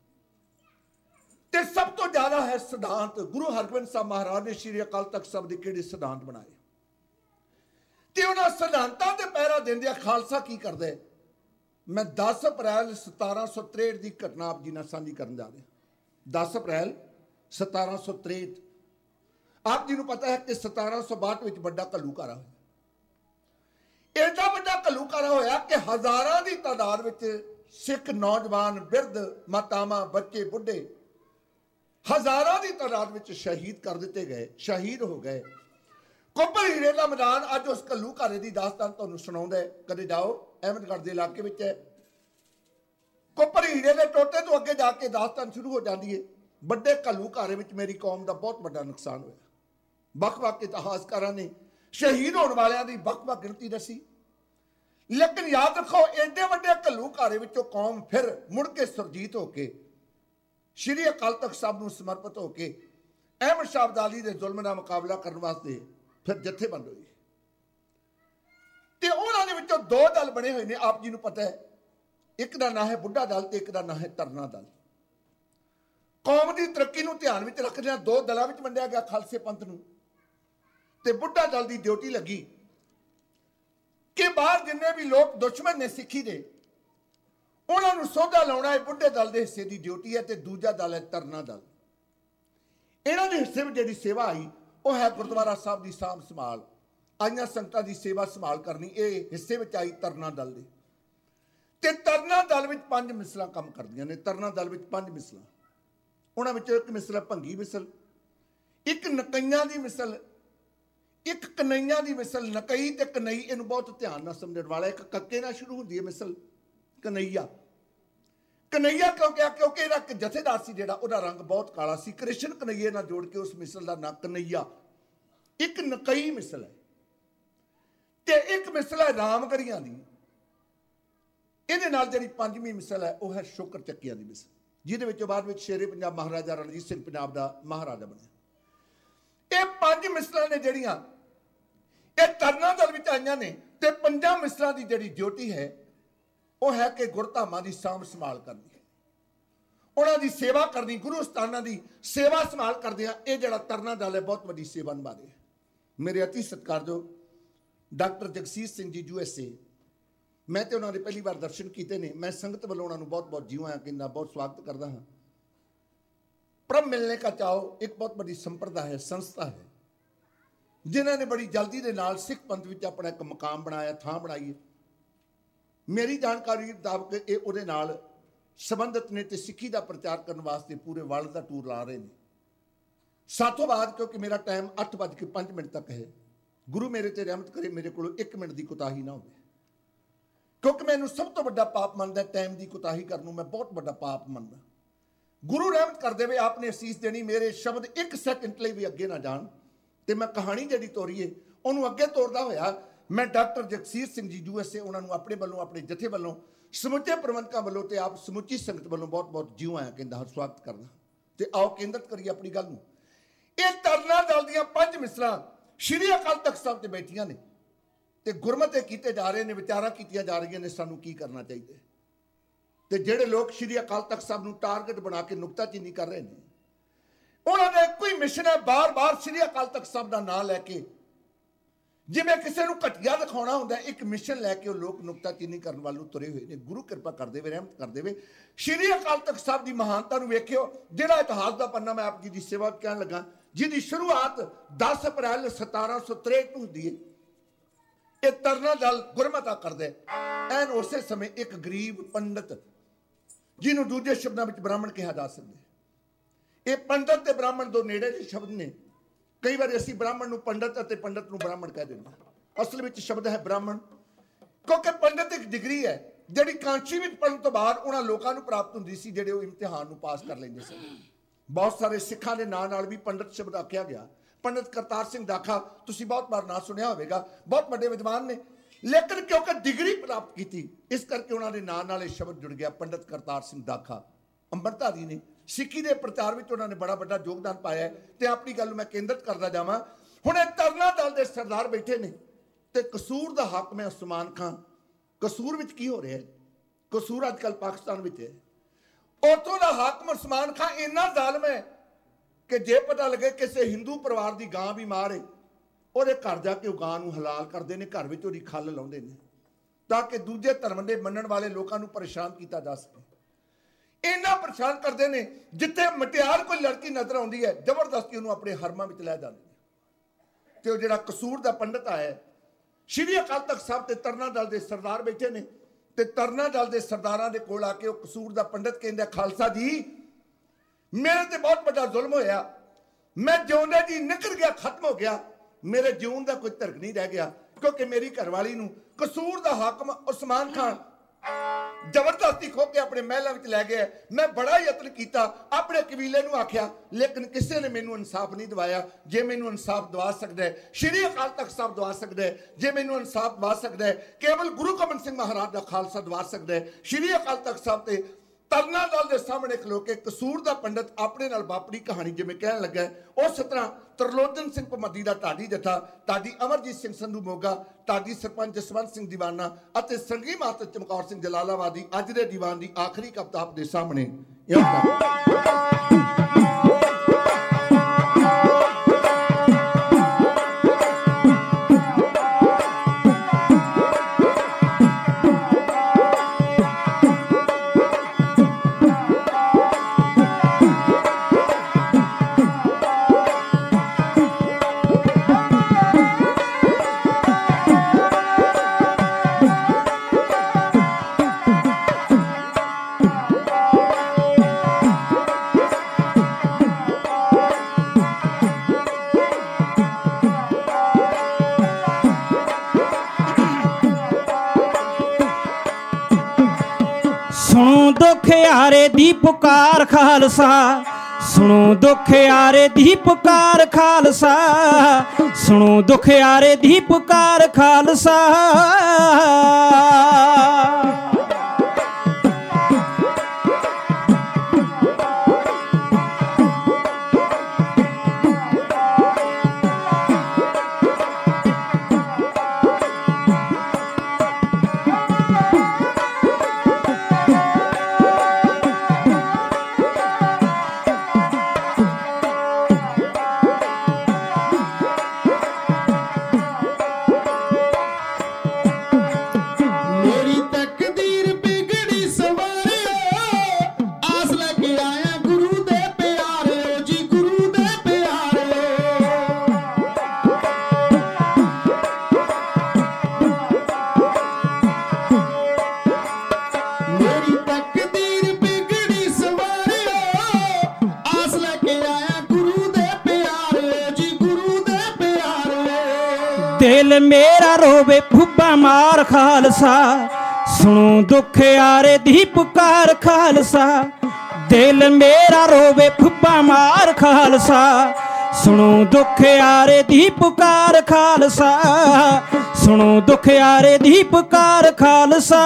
ਤੇ ਸਭ ਤੋਂ ਜ਼ਿਆਦਾ ਹੈ ਸਿਧਾਂਤ। ਗੁਰੂ ਹਰਗੋਬਿੰਦ ਸਾਹਿਬ ਮਹਾਰਾਜ ਨੇ ਸ਼੍ਰੀ ਅਕਾਲ ਤਖਤ ਸਾਹਿਬ ਦੇ ਕਿਹੜੇ ਸਿਧਾਂਤ ਬਣਾਏ, ਤੇ ਉਹਨਾਂ ਸਿਧਾਂਤਾਂ ਦੇ ਪਹਿਰਾ ਦਿੰਦਿਆਂ ਖਾਲਸਾ ਕੀ ਕਰਦਾ ਹੈ। ਮੈਂ 10 ਅਪ੍ਰੈਲ 1763 ਦੀ ਘਟਨਾ ਆਪ ਜੀ ਨਾਲ ਸਾਂਝੀ ਕਰਨ ਜਾ ਰਿਹਾ। 10 ਅਪ੍ਰੈਲ 1763 ਆਪ ਜੀ ਨੂੰ ਪਤਾ ਹੈ ਕਿ 1762 ਵਿੱਚ ਵੱਡਾ ਘੱਲੂਘਾਰਾ ਹੋਇਆ। ਏਡਾ ਵੱਡਾ ਘੱਲੂਘਾਰਾ ਹੋਇਆ ਕਿ ਹਜ਼ਾਰਾਂ ਦੀ ਤਾਦਾਦ ਵਿੱਚ ਸਿੱਖ ਨੌਜਵਾਨ, ਬਿਰਧ, ਮਾਤਾਵਾਂ, ਬੱਚੇ, ਬੁੱਢੇ ਹਜ਼ਾਰਾਂ ਦੀ ਤਾਦਾਦ ਵਿੱਚ ਸ਼ਹੀਦ ਕਰ ਦਿੱਤੇ ਗਏ, ਸ਼ਹੀਦ ਹੋ ਗਏ। ਕੁੱਪਰ ਹੀਰੇ ਦਾ ਮੈਦਾਨ ਅੱਜ ਉਸ ਘੱਲੂਘਾਰੇ ਦੀ ਦਾਸਤਾਨ ਤੁਹਾਨੂੰ ਸੁਣਾਉਂਦਾ ਹੈ। ਕਦੇ ਜਾਓ, ਅਹਿਮਦਗੜ੍ਹ ਦੇ ਇਲਾਕੇ ਵਿੱਚ ਹੈ। ਕੁੱਪਰ ਹੀਰੇ ਦੇ ਟੋਟੇ ਤੋਂ ਅੱਗੇ ਜਾ ਕੇ ਦਾਸਤਾਨ ਸ਼ੁਰੂ ਹੋ ਜਾਂਦੀ ਹੈ। ਵੱਡੇ ਘੱਲੂਘਾਰੇ ਵਿੱਚ ਮੇਰੀ ਕੌਮ ਦਾ ਬਹੁਤ ਵੱਡਾ ਨੁਕਸਾਨ ਹੋਇਆ। ਵੱਖ-ਵੱਖ ਇਤਿਹਾਸਕਾਰਾਂ ਨੇ ਸ਼ਹੀਦ ਹੋਣ ਵਾਲਿਆਂ ਦੀ ਵੱਖ-ਵੱਖ ਗਿਣਤੀ ਦੱਸੀ, ਲੇਕਿਨ ਯਾਦ ਰੱਖੋ ਏਡੇ ਵੱਡੇ ਘੱਲੂਘਾਰੇ ਵਿੱਚੋਂ ਕੌਮ ਫਿਰ ਮੁੜ ਕੇ ਸੁਰਜੀਤ ਹੋ ਕੇ ਸ਼੍ਰੀ ਅਕਾਲ ਤਖਤ ਸਾਹਿਬ ਨੂੰ ਸਮਰਪਿਤ ਹੋ ਕੇ ਅਹਿਮਦ ਸ਼ਾਹ ਅਬਦਾਲੀ ਦੇ ਜ਼ੁਲਮ ਦਾ ਮੁਕਾਬਲਾ ਕਰਨ ਵਾਸਤੇ ਫਿਰ ਜਥੇਬੰਦ ਹੋਈ। ਤੇ ਉਹਨਾਂ ਦੇ ਵਿੱਚੋਂ ਦੋ ਦਲ ਬਣੇ ਹੋਏ ਨੇ, ਆਪ ਜੀ ਨੂੰ ਪਤਾ ਹੈ। ਇੱਕ ਦਾ ਨਾਂ ਹੈ ਬੁੱਢਾ ਦਲ ਤੇ ਇੱਕ ਦਾ ਨਾਂ ਹੈ ਤਰਨਾ ਦਲ। ਕੌਮ ਦੀ ਤਰੱਕੀ ਨੂੰ ਧਿਆਨ ਵਿੱਚ ਰੱਖਦਿਆਂ ਦੋ ਦਲਾਂ ਵਿੱਚ ਵੰਡਿਆ ਗਿਆ ਖਾਲਸੇ ਪੰਥ ਨੂੰ। ਤੇ ਬੁੱਢਾ ਦਲ ਦੀ ਡਿਊਟੀ ਲੱਗੀ ਕਿ ਬਾਹਰ ਜਿੰਨੇ ਵੀ ਲੋਕ ਦੁਸ਼ਮਣ ਨੇ ਸਿੱਖੀ ਦੇ, ਉਹਨਾਂ ਨੂੰ ਸੋਧਾ ਲਾਉਣਾ ਇਹ ਬੁੱਢੇ ਦਲ ਦੇ ਹਿੱਸੇ ਦੀ ਡਿਊਟੀ ਹੈ। ਤੇ ਦੂਜਾ ਦਲ ਹੈ ਤਰਨਾ ਦਲ। ਇਹਨਾਂ ਦੇ ਹਿੱਸੇ ਵਿੱਚ ਜਿਹੜੀ ਸੇਵਾ ਆਈ ਉਹ ਹੈ ਗੁਰਦੁਆਰਾ ਸਾਹਿਬ ਦੀ ਸਾਂਭ ਸੰਭਾਲ, ਆਈਆਂ ਸੰਗਤਾਂ ਦੀ ਸੇਵਾ ਸੰਭਾਲ ਕਰਨੀ। ਇਹ ਹਿੱਸੇ ਵਿੱਚ ਆਈ ਤਰਨਾ ਦਲ ਦੇ। ਤੇ ਤਰਨਾ ਦਲ ਵਿੱਚ 5 ਮਿਸਲਾਂ ਕੰਮ ਕਰਦੀਆਂ ਨੇ। ਤਰਨਾ ਦਲ ਵਿੱਚ 5 ਮਿਸਲਾਂ, ਉਹਨਾਂ ਵਿੱਚੋਂ ਇੱਕ ਮਿਸਲ ਹੈ ਭੰਗੀ ਮਿਸਲ, ਇੱਕ ਨਕਈਆਂ ਦੀ ਮਿਸਲ, ਇੱਕ ਕਨਈਆਂ ਦੀ ਮਿਸਲ। ਨਕਈ ਤੇ ਕਨਈ ਇਹਨੂੰ ਬਹੁਤ ਧਿਆਨ ਨਾਲ ਸਮਝਣ ਵਾਲਾ। ਇੱਕ ਕੱਕੇ ਨਾਲ ਸ਼ੁਰੂ ਹੁੰਦੀ ਹੈ ਮਿਸਲ ਕਨਈਆ। ਕਨਈਆ ਕਿਉਂ ਕਿਹਾ? ਕਿਉਂਕਿ ਇਹਦਾ ਇੱਕ ਜਥੇਦਾਰ ਸੀ ਜਿਹੜਾ, ਉਹਦਾ ਰੰਗ ਬਹੁਤ ਕਾਲਾ ਸੀ। ਕ੍ਰਿਸ਼ਨ ਕਨਈਏ ਨਾਲ ਜੋੜ ਕੇ ਉਸ ਮਿਸਲ ਦਾ ਨਾਂ ਕਨਈਆ। ਇੱਕ ਨਕਈ ਮਿਸਲ ਹੈ ਤੇ ਇੱਕ ਮਿਸਲ ਹੈ ਰਾਮਗੜੀਆਂ ਦੀ। ਇਹਦੇ ਨਾਲ ਜਿਹੜੀ 5ਵੀਂ ਮਿਸਲ ਹੈ ਉਹ ਹੈ ਸ਼ੁਕਰ ਚੱਕੀਆਂ ਦੀ ਮਿਸਲ, ਜਿਹਦੇ ਵਿੱਚੋਂ ਬਾਅਦ ਵਿੱਚ ਸ਼ੇਰੇ ਪੰਜਾਬ ਮਹਾਰਾਜਾ ਰਣਜੀਤ ਸਿੰਘ ਪੰਜਾਬ ਦਾ ਮਹਾਰਾਜਾ ਬਣਿਆ। ਇਹ 5 ਮਿਸਲਾਂ ਨੇ ਜਿਹੜੀਆਂ ਇਹ ਤਰਨਾ ਦਲ ਵਿੱਚ ਆਈਆਂ ਨੇ। ਤੇ 5 ਮਿਸਲਾਂ ਦੀ ਜਿਹੜੀ ਡਿਊਟੀ ਹੈ ਉਹ ਹੈ ਕਿ ਗੁਰਧਾਮਾਂ ਦੀ ਸਾਂਭ ਸੰਭਾਲ ਕਰਨੀ, ਉਹਨਾਂ ਦੀ ਸੇਵਾ ਕਰਨੀ, ਗੁਰੂ ਸਥਾਨਾਂ ਦੀ ਸੇਵਾ ਸੰਭਾਲ ਕਰਦੇ ਆ। ਇਹ ਜਿਹੜਾ ਤਰਨਾ ਦਲ ਹੈ ਬਹੁਤ ਵੱਡੀ ਸੇਵਾ ਨਿਭਾ ਰਿਹਾ। ਮੇਰੇ ਅਤੀ ਸਤਿਕਾਰਯੋਗ ਡਾਕਟਰ ਜਗਸੀਰ ਸਿੰਘ ਜੀ USA, ਮੈਂ ਤੇ ਉਹਨਾਂ ਦੇ ਪਹਿਲੀ ਵਾਰ ਦਰਸ਼ਨ ਕੀਤੇ ਨੇ। ਮੈਂ ਸੰਗਤ ਵੱਲੋਂ ਉਹਨਾਂ ਨੂੰ ਬਹੁਤ ਬਹੁਤ ਜੀਓ ਆਇਆਂ ਕਹਿੰਦਾ, ਬਹੁਤ ਸਵਾਗਤ ਕਰਦਾ ਹਾਂ। ਪ੍ਰਭ ਮਿਲਨੇ ਕਾ ਚਾਓ ਇੱਕ ਬਹੁਤ ਵੱਡੀ ਸੰਪਰਦਾ ਹੈ, ਸੰਸਥਾ ਹੈ, ਜਿਨ੍ਹਾਂ ਨੇ ਬੜੀ ਜਲਦੀ ਦੇ ਨਾਲ ਸਿੱਖ ਪੰਥ ਵਿੱਚ ਆਪਣਾ ਇੱਕ ਮਕਾਮ ਬਣਾਇਆ, ਥਾਂ ਬਣਾਈ ਹੈ। ਮੇਰੀ ਜਾਣਕਾਰੀ ਮੁਤਾਬਕ ਇਹ ਉਹਦੇ ਨਾਲ ਸੰਬੰਧਿਤ ਨੇ ਤੇ ਸਿੱਖੀ ਦਾ ਪ੍ਰਚਾਰ ਕਰਨ ਵਾਸਤੇ ਪੂਰੇ ਵਰਲਡ ਦਾ ਟੂਰ ਲਾ ਰਹੇ ਨੇ। ਸਾਥੋਂ ਬਾਅਦ ਕਿਉਂਕਿ ਮੇਰਾ ਟਾਈਮ 8:05 ਤੱਕ ਹੈ, ਗੁਰੂ ਮੇਰੇ ਤੇ ਰਹਿਮਤ ਕਰੇ ਮੇਰੇ ਕੋਲੋਂ 1 ਮਿੰਟ ਦੀ ਕੁਤਾਹੀ ਨਾ ਹੋਵੇ, ਕਿਉਂਕਿ ਮੈਨੂੰ ਸਭ ਤੋਂ ਵੱਡਾ ਪਾਪ ਮੰਨਦਾ ਟਾਈਮ ਦੀ ਕੁਤਾਹੀ ਕਰਨ ਨੂੰ। ਮੈਂ ਬਹੁਤ ਵੱਡਾ ਪਾਪ ਮੰਨਦਾ। ਗੁਰੂ ਰਹਿਮਤ ਕਰ ਦੇਵੇ, ਆਪਨੇ ਅਸੀਸ ਦੇਣੀ, ਮੇਰੇ ਸ਼ਬਦ 1 ਸੈਕਿੰਡ ਲਈ ਵੀ ਅੱਗੇ ਨਾ ਜਾਣ ਤੇ ਮੈਂ ਕਹਾਣੀ ਜਿਹੜੀ ਤੋਰੀਏ ਉਹਨੂੰ ਅੱਗੇ ਤੋਰਦਾ ਹੋਇਆ ਮੈਂ ਡਾਕਟਰ ਜਗਸੀਰ ਸਿੰਘ ਜੀ USA ਉਹਨਾਂ ਨੂੰ ਆਪਣੇ ਵੱਲੋਂ, ਆਪਣੇ ਜਥੇ ਵੱਲੋਂ, ਸਮੁੱਚੇ ਪ੍ਰਬੰਧਕਾਂ ਵੱਲੋਂ ਤੇ ਆਪ ਸਮੁੱਚੀ ਸੰਗਤ ਵੱਲੋਂ ਬਹੁਤ ਬਹੁਤ ਜੀਓ ਆਇਆਂ ਕਹਿੰਦਾ, ਹਰ ਸਵਾਗਤ ਕਰਦਾ। ਤੇ ਆਓ ਕੇਂਦਰਿਤ ਕਰੀਏ ਆਪਣੀ ਗੱਲ ਨੂੰ। ਇਹ ਤਰਨਾ ਦਲ ਦੀਆਂ 5 ਮਿਸਰਾਂ ਸ਼੍ਰੀ ਅਕਾਲ ਤਖਤ ਸਾਹਿਬ ਤੇ ਬੈਠੀਆਂ ਨੇ ਤੇ ਗੁਰਮਤਿ ਕੀਤੇ ਜਾ ਰਹੇ ਨੇ, ਵਿਚਾਰਾਂ ਕੀਤੀਆਂ ਜਾ ਰਹੀਆਂ ਨੇ ਸਾਨੂੰ ਕੀ ਕਰਨਾ ਚਾਹੀਦਾ। ਤੇ ਜਿਹੜੇ ਲੋਕ ਸ਼੍ਰੀ ਅਕਾਲ ਤਖਤ ਸਾਹਿਬ ਨੂੰ ਟਾਰਗੇਟ ਬਣਾ ਕੇ ਨੁਕਤਾਚੀਨੀ ਕਰ ਰਹੇ ਨੇ, ਉਹਨਾਂ ਦਾ ਇੱਕੋ ਹੀ ਮਿਸ਼ਨ ਹੈ, ਬਾਰ-ਬਾਰ ਸ਼੍ਰੀ ਅਕਾਲ ਤਖਤ ਸਾਹਿਬ ਦਾ ਨਾਂ ਲੈ ਕੇ ਜਿਵੇਂ ਕਿਸੇ ਨੂੰ ਘਟੀਆ ਦਿਖਾਉਣਾ ਹੁੰਦਾ, ਇੱਕ ਮਿਸ਼ਨ ਲੈ ਕੇ ਉਹ ਲੋਕ ਨੁਕਤਾਚੀਨੀ ਕਰਨ ਵੱਲ ਨੂੰ ਤੁਰੇ ਹੋਏ ਨੇ। ਗੁਰੂ ਕਿਰਪਾ ਕਰ ਦੇਵੇ, ਰਹਿਮਤ ਕਰ ਦੇਵੇ। ਸ਼੍ਰੀ ਅਕਾਲ ਤਖਤ ਸਾਹਿਬ ਦੀ ਮਹਾਨਤਾ ਨੂੰ ਵੇਖਿਓ, ਜਿਹੜਾ ਇਤਿਹਾਸ ਦਾ ਪੰਨਾ ਮੈਂ ਆਪ ਜੀ ਦੀ ਸੇਵਾ ਕਹਿਣ ਲੱਗਾ, ਜਿਹਦੀ ਸ਼ੁਰੂਆਤ 10 ਅਪ੍ਰੈਲ 1763 ਨੂੰ ਹੁੰਦੀ ਹੈ। ਇਹ ਤਰਨਾ ਦਲ ਗੁਰਮਤਾ ਕਰਦਾ ਐਨ ਉਸੇ ਸਮੇਂ ਇੱਕ ਗਰੀਬ ਪੰਡਤ, ਜਿਹਨੂੰ ਦੂਜੇ ਸ਼ਬਦਾਂ ਵਿੱਚ ਬ੍ਰਾਹਮਣ ਕਿਹਾ ਜਾ ਸਕਦਾ। ਇਹ ਪੰਡਤ ਤੇ ਬ੍ਰਾਹਮਣ ਦੋ ਨੇੜੇ ਦੇ ਸ਼ਬਦ ਨੇ। ਕਈ ਵਾਰੀ ਅਸੀਂ ਬ੍ਰਾਹਮਣ ਨੂੰ ਪੰਡਤ ਅਤੇ ਪੰਡਤ ਨੂੰ ਬ੍ਰਾਹਮਣ ਕਹਿ ਦਿੰਦੇ ਹਾਂ। ਅਸਲ ਵਿੱਚ ਸ਼ਬਦ ਹੈ ਬ੍ਰਾਹਮਣ, ਕਿਉਂਕਿ ਪੰਡਤ ਇੱਕ ਡਿਗਰੀ ਹੈ ਜਿਹੜੀ ਕਾਂਚੀ ਵਿੱਚ ਪੜ੍ਹਨ ਤੋਂ ਬਾਅਦ ਉਹਨਾਂ ਲੋਕਾਂ ਨੂੰ ਪ੍ਰਾਪਤ ਹੁੰਦੀ ਸੀ ਜਿਹੜੇ ਉਹ ਇਮਤਿਹਾਨ ਨੂੰ ਪਾਸ ਕਰ ਲੈਂਦੇ ਸਨ। ਬਹੁਤ ਸਾਰੇ ਸਿੱਖਾਂ ਦੇ ਨਾਂ ਨਾਲ ਵੀ ਪੰਡਤ ਸ਼ਬਦ ਆਖਿਆ ਗਿਆ। ਪੰਡਤ ਕਰਤਾਰ ਸਿੰਘ ਦਾਖਾ, ਤੁਸੀਂ ਬਹੁਤ ਵਾਰ ਨਾਂ ਸੁਣਿਆ ਹੋਵੇਗਾ, ਬਹੁਤ ਵੱਡੇ ਵਿਦਵਾਨ ਨੇ, ਲੇਕਿਨ ਕਿਉਂਕਿ ਡਿਗਰੀ ਪ੍ਰਾਪਤ ਕੀਤੀ ਇਸ ਕਰਕੇ ਉਹਨਾਂ ਦੇ ਨਾਂ ਨਾਲ ਇਹ ਸ਼ਬਦ ਜੁੜ ਗਿਆ, ਪੰਡਤ ਕਰਤਾਰ ਸਿੰਘ ਦਾਖਾ। ਅੰਮ੍ਰਿਤਧਾਰੀ ਨੇ, ਸਿੱਖੀ ਦੇ ਪ੍ਰਚਾਰ ਵਿੱਚ ਉਹਨਾਂ ਨੇ ਬੜਾ ਵੱਡਾ ਯੋਗਦਾਨ ਪਾਇਆ ਤੇ ਆਪਣੀ ਗੱਲ ਨੂੰ ਮੈਂ ਕੇਂਦਰਿਤ ਕਰਦਾ ਜਾਵਾਂ। ਹੁਣ ਇਹ ਤਰਨਾ ਦਲ ਦੇ ਸਰਦਾਰ ਬੈਠੇ ਨੇ ਤੇ ਕਸੂਰ ਦਾ ਹਾਕਮ ਹੈ ਉਸਮਾਨ ਖਾਨ। ਕਸੂਰ ਵਿੱਚ ਕੀ ਹੋ ਰਿਹਾ ਹੈ? ਕਸੂਰ ਅੱਜ ਕੱਲ ਪਾਕਿਸਤਾਨ ਵਿੱਚ ਹੈ। ਉੱਥੋਂ ਦਾ ਹਾਕਮ ਉਸਮਾਨ ਖਾਨ ਇੰਨਾ ਜ਼ਾਲਮ ਹੈ ਕਿ ਜੇ ਪਤਾ ਲੱਗੇ ਕਿਸੇ ਹਿੰਦੂ ਪਰਿਵਾਰ ਦੀ ਗਾਂ ਬਿਮਾਰ ਹੈ, ਉਹਦੇ ਘਰ ਜਾ ਕੇ ਉਹ ਗਾਂ ਨੂੰ ਹਲਾਲ ਕਰਦੇ ਨੇ, ਘਰ ਵਿੱਚ ਉਹਦੀ ਖੱਲ ਲਾਉਂਦੇ ਨੇ ਤਾਂ ਕਿ ਦੂਜੇ ਧਰਮ ਦੇ ਮੰਨਣ ਵਾਲੇ ਲੋਕਾਂ ਨੂੰ ਪਰੇਸ਼ਾਨ ਕੀਤਾ ਜਾ ਸਕੇ। ਇੰਨਾ ਪਰੇਸ਼ਾਨ ਕਰਦੇ ਨੇ, ਜਿੱਥੇ ਮਟਿਆਰ ਕੋਈ ਲੜਕੀ ਨਜ਼ਰ ਆਉਂਦੀ ਹੈ ਜ਼ਬਰਦਸਤੀ ਉਹਨੂੰ ਆਪਣੇ ਹਰਮਾਂ ਵਿੱਚ ਲੈ ਜਾਂਦੇ ਨੇ। ਤੇ ਉਹ ਜਿਹੜਾ ਕਸੂਰ ਦਾ ਪੰਡਤ ਆਇਆ, ਸ਼੍ਰੀ ਅਕਾਲ ਤਖਤ ਸਾਹਿਬ ਤੇ ਤਰਨਾ ਦਲ ਦੇ ਸਰਦਾਰ ਬੈਠੇ ਨੇ ਤੇ ਤਰਨਾ ਦਲ ਦੇ ਸਰਦਾਰਾਂ ਦੇ ਕੋਲ ਆ ਕੇ ਉਹ ਕਸੂਰ ਦਾ ਪੰਡਤ ਕਹਿੰਦਾ, ਖਾਲਸਾ ਜੀ ਮੇਰੇ ਤੇ ਬਹੁਤ ਵੱਡਾ ਜ਼ੁਲਮ ਹੋਇਆ, ਮੈਂ ਜਿਉਂਦਾ ਜੀ ਨਿਕਲ ਗਿਆ, ਖਤਮ ਹੋ ਗਿਆ, ਮੇਰੇ ਜਿਉਣ ਦਾ ਕੋਈ ਧਰਕ ਨਹੀਂ ਰਹਿ ਗਿਆ, ਕਿਉਂਕਿ ਮੇਰੀ ਘਰਵਾਲੀ ਨੂੰ ਕਸੂਰ ਦਾ ਹਾਕਮ ਉਸਮਾਨ ਖਾਨ ਜ਼ਬਰਦਸਤੀ ਖੋ ਕੇ ਆਪਣੇ ਮਹਿਲਾਂ ਵਿੱਚ ਲੈ ਗਿਆ। ਮੈਂ ਬੜਾ ਯਤਨ ਕੀਤਾ, ਆਪਣੇ ਕਬੀਲੇ ਨੂੰ ਆਖਿਆ, ਲੇਕਿਨ ਕਿਸੇ ਨੇ ਮੈਨੂੰ ਇਨਸਾਫ ਨਹੀਂ ਦਿਵਾਇਆ। ਜੇ ਮੈਨੂੰ ਇਨਸਾਫ ਦਵਾ ਸਕਦਾ ਹੈ ਸ਼੍ਰੀ ਅਕਾਲ ਤਖਤ ਸਾਹਿਬ ਦਵਾ ਸਕਦਾ ਹੈ, ਜੇ ਮੈਨੂੰ ਇਨਸਾਫ ਦਵਾ ਸਕਦਾ ਹੈ ਕੇਵਲ ਗੁਰੂ ਗੋਬਿੰਦ ਸਿੰਘ ਮਹਾਰਾਜ ਦਾ ਖਾਲਸਾ ਦਵਾ ਸਕਦਾ ਹੈ। ਸ਼੍ਰੀ ਅਕਾਲ ਤਖਤ ਸਾਹਿਬ ਤੇ ਤਰਨਾ ਦਲ ਦੇ ਸਾਹਮਣੇ ਖਲੋ ਕੇ ਕਸੂਰ ਦਾ ਪੰਡਤ ਆਪਣੇ ਨਾਲ ਵਾਪਰੀ ਕਹਾਣੀ ਜਿਵੇਂ ਕਹਿਣ ਲੱਗਾ, ਉਸ ਤਰ੍ਹਾਂ ਤਰਲੋਚਨ ਸਿੰਘ ਭਮੱਦੀ ਦਾ ਢਾਡੀ ਜਥਾ, ਢਾਡੀ ਅਮਰਜੀਤ ਸਿੰਘ ਸੰਧੂ ਮੋਗਾ, ਢਾਡੀ ਸਰਪੰਚ ਜਸਵੰਤ ਸਿੰਘ ਦੀਵਾਨਾ ਅਤੇ ਸੰਗੀ ਮਾਤਾ ਚਮਕੌਰ ਸਿੰਘ ਜਲਾਲਾਬਾਦੀ ਅੱਜ ਦੇ ਦੀਵਾਨ ਦੀ ਆਖਰੀ ਕਵਿਤਾ ਆਪ ਦੇ ਸਾਹਮਣੇ ਸੁਣੋ ਦੁੱਖ ਯਾਰੇ ਦੀ ਪੁਕਾਰ ਖਾਲਸਾ, ਸੁਣੋ ਦੁੱਖ ਯਾਰੇ ਦੀ ਪੁਕਾਰ ਖਾਲਸਾ, ਸੁਣੋ ਦੁੱਖ ਯਾਰੇ ਦੀ ਪੁਕਾਰ ਖਾਲਸਾ। दिल मेरा रोवे फुब्बा मार खालसा सुनो दुख यारे दी पुकार खालसा दिल मेरा रोवे फुब्बा मार खालसा सुनो दुख यारे दी पुकार खालसा सुनो दुख यारे दी पुकार खालसा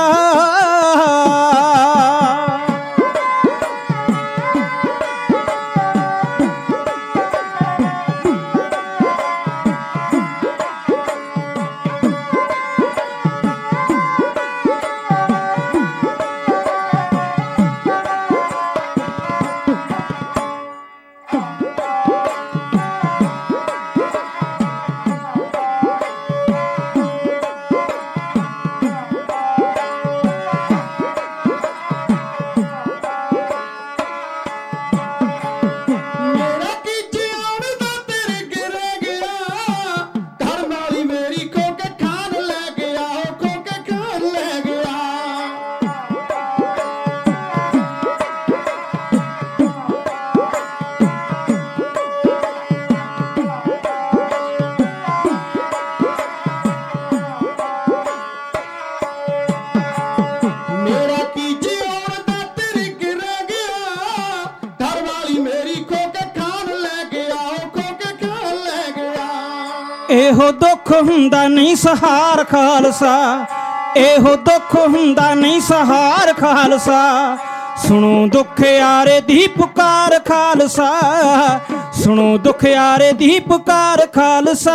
एहो दुख हुंदा नहीं सहार खालसा एहो दुख हुंदा नहीं सहार खालसा सुनो दुख यारे दी पुकार खालसा सुनो दुख यारे दी पुकार खालसा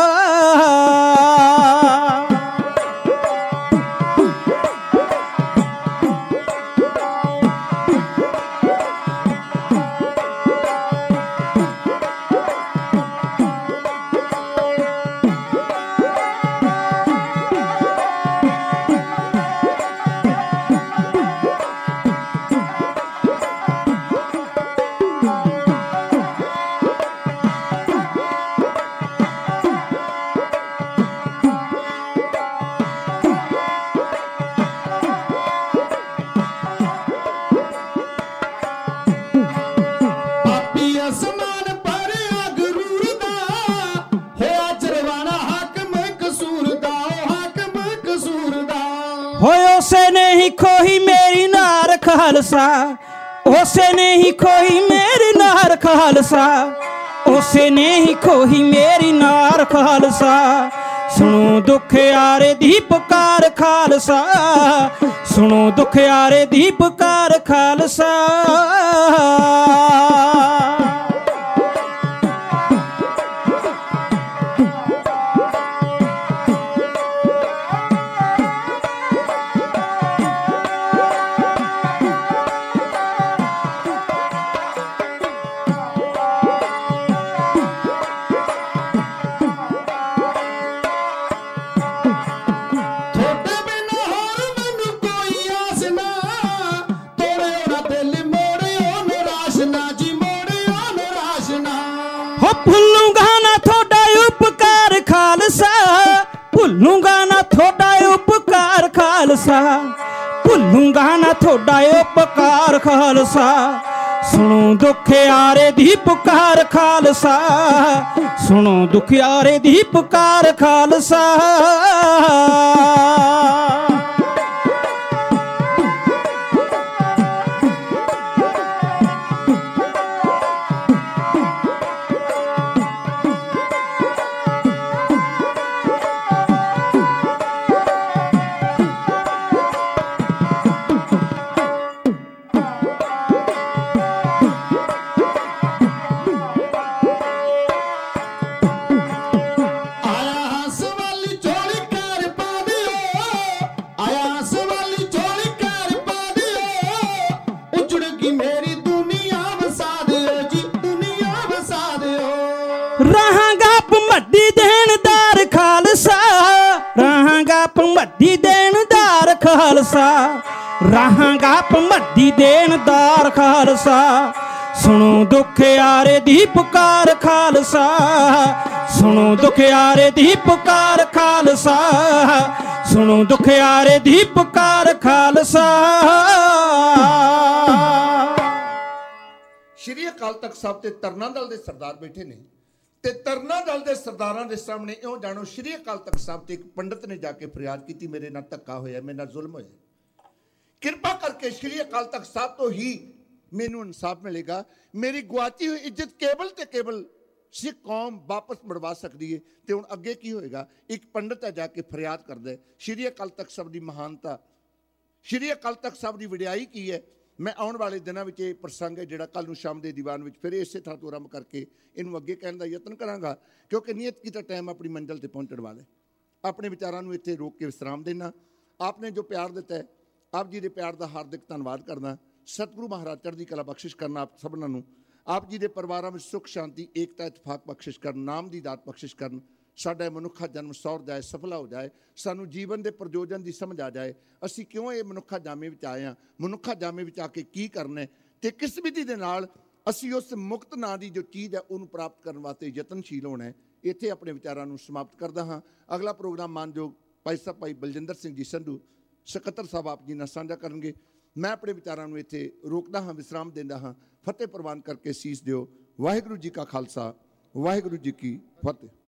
उसे नहीं खोही मेरी नार खालसा उसे नहीं खोही मेरी नार खालसा उसे नहीं खोही मेरी नार खालसा सुनो दुख यारे दी पुकार खालसा सुनो दुख यारे दी पुकार खालसा भुल्लूंगा ना थोड़ा उपकार खालसा भुल्लूंगा ना थोड़ा उपकार खालसा भुल्लूंगा ना थोड़ा उपकार खालसा सुनो दुख यारे दी पुकार खालसा सुनो दुख यारे दी पुकार खालसा रहांगा भमड्डी देनदार खालसा रहांगा भमड्डी देनदार खालसा रहांगा भमड्डी देनदार खालसा सुनो दुख यारे दी पुकार खालसा सुनो दुख यारे दी पुकार खालसा सुनो दुख यारे दी पुकार खालसा। श्री अकाल तख्त साहब ते तरना दल दे सरदार बैठे ने ਤੇ ਤਰਨਾ ਦਲ ਦੇ ਸਰਦਾਰਾਂ ਦੇ ਸਾਹਮਣੇ ਇਉਂ ਜਾਣੋ ਸ਼੍ਰੀ ਅਕਾਲ ਤਖਤ ਸਾਹਿਬ ਤੇ ਇੱਕ ਪੰਡਤ ਨੇ ਜਾ ਕੇ ਫਰਿਆਦ ਕੀਤੀ, ਮੇਰੇ ਨਾਲ ਧੱਕਾ ਹੋਇਆ, ਮੇਰੇ ਨਾਲ ਜ਼ੁਲਮ ਹੋਇਆ, ਕਿਰਪਾ ਕਰਕੇ ਸ਼੍ਰੀ ਅਕਾਲ ਤਖਤ ਸਾਹਿਬ ਤੋਂ ਹੀ ਮੈਨੂੰ ਇਨਸਾਫ ਮਿਲੇਗਾ, ਮੇਰੀ ਗੁਆਚੀ ਹੋਈ ਇੱਜ਼ਤ ਕੇਵਲ ਤੇ ਕੇਵਲ ਸਿੱਖ ਕੌਮ ਵਾਪਸ ਮੁੜਵਾ ਸਕਦੀ ਹੈ। ਤੇ ਹੁਣ ਅੱਗੇ ਕੀ ਹੋਏਗਾ? ਇੱਕ ਪੰਡਤ ਹੈ ਜਾ ਕੇ ਫਰਿਆਦ ਕਰਦਾ ਹੈ। ਸ਼੍ਰੀ ਅਕਾਲ ਤਖਤ ਸਾਹਿਬ ਦੀ ਮਹਾਨਤਾ, ਸ਼੍ਰੀ ਅਕਾਲ ਤਖਤ ਸਾਹਿਬ ਦੀ ਵਡਿਆਈ ਕੀ ਹੈ, ਮੈਂ ਆਉਣ ਵਾਲੇ ਦਿਨਾਂ ਵਿੱਚ ਇਹ ਪ੍ਰਸੰਗ ਹੈ ਜਿਹੜਾ ਕੱਲ੍ਹ ਨੂੰ ਸ਼ਾਮ ਦੇ ਦੀਵਾਨ ਵਿੱਚ ਫਿਰ ਇਸੇ ਥਾਂ ਤੋਂ ਆਰੰਭ ਕਰਕੇ ਇਹਨੂੰ ਅੱਗੇ ਕਹਿਣ ਦਾ ਯਤਨ ਕਰਾਂਗਾ, ਕਿਉਂਕਿ ਨਿਯਤ ਕੀਤਾ ਟਾਈਮ ਆਪਣੀ ਮੰਜ਼ਿਲ ਤੇ ਪਹੁੰਚਣ ਵਾਲਾ ਹੈ। ਆਪਣੇ ਵਿਚਾਰਾਂ ਨੂੰ ਇੱਥੇ ਰੋਕ ਕੇ ਵਿਸਰਾਮ ਦੇਣਾ। ਆਪਨੇ ਜੋ ਪਿਆਰ ਦਿੱਤਾ ਹੈ, ਆਪ ਜੀ ਦੇ ਪਿਆਰ ਦਾ ਹਾਰਦਿਕ ਧੰਨਵਾਦ ਕਰਨਾ। ਸਤਿਗੁਰੂ ਮਹਾਰਾਜ ਚੜ੍ਹਦੀ ਕਲਾ ਬਖਸ਼ਿਸ਼ ਕਰਨਾ ਆਪ ਸਭਨਾਂ ਨੂੰ, ਆਪ ਜੀ ਦੇ ਪਰਿਵਾਰਾਂ ਵਿੱਚ ਸੁੱਖ ਸ਼ਾਂਤੀ ਏਕਤਾ ਇਤਫਾਕ ਬਖਸ਼ਿਸ਼ ਕਰਨ, ਨਾਮ ਦੀ ਦਾਤ ਬਖਸ਼ਿਸ਼ ਕਰਨ। ਸਾਡਾ ਮਨੁੱਖਾ ਜਨਮ ਸੌਰ ਜਾਏ, ਸਫਲਾ ਹੋ ਜਾਏ, ਸਾਨੂੰ ਜੀਵਨ ਦੇ ਪ੍ਰਯੋਜਨ ਦੀ ਸਮਝ ਆ ਜਾਏ, ਅਸੀਂ ਕਿਉਂ ਇਹ ਮਨੁੱਖਾ ਜਾਮੇ ਵਿੱਚ ਆਏ ਹਾਂ, ਮਨੁੱਖਾ ਜਾਮੇ ਵਿੱਚ ਆ ਕੇ ਕੀ ਕਰਨਾ, ਤੇ ਕਿਸ ਵਿਧੀ ਦੇ ਨਾਲ ਅਸੀਂ ਉਸ ਮੁਕਤ ਨਾਂ ਦੀ ਜੋ ਚੀਜ਼ ਹੈ ਉਹਨੂੰ ਪ੍ਰਾਪਤ ਕਰਨ ਵਾਸਤੇ ਯਤਨਸ਼ੀਲ ਹੋਣਾ ਹੈ। ਇੱਥੇ ਆਪਣੇ ਵਿਚਾਰਾਂ ਨੂੰ ਸਮਾਪਤ ਕਰਦਾ ਹਾਂ। ਅਗਲਾ ਪ੍ਰੋਗਰਾਮ ਮਾਨਯੋਗ ਭਾਈ ਸਾਹਿਬ ਭਾਈ ਬਲਜਿੰਦਰ ਸਿੰਘ ਜੀ ਸੰਧੂ ਸਕੱਤਰ ਸਾਹਿਬ ਆਪ ਜੀ ਨਾਲ ਸਾਂਝਾ ਕਰਨਗੇ। ਮੈਂ ਆਪਣੇ ਵਿਚਾਰਾਂ ਨੂੰ ਇੱਥੇ ਰੋਕਦਾ ਹਾਂ, ਵਿਸਰਾਮ ਦਿੰਦਾ ਹਾਂ। ਫਤਿਹ ਪ੍ਰਵਾਨ ਕਰਕੇ ਸੀਸ ਦਿਓ। ਵਾਹਿਗੁਰੂ ਜੀ ਕਾ ਖਾਲਸਾ, ਵਾਹਿਗੁਰੂ ਜੀ ਕੀ ਫਤਿਹ।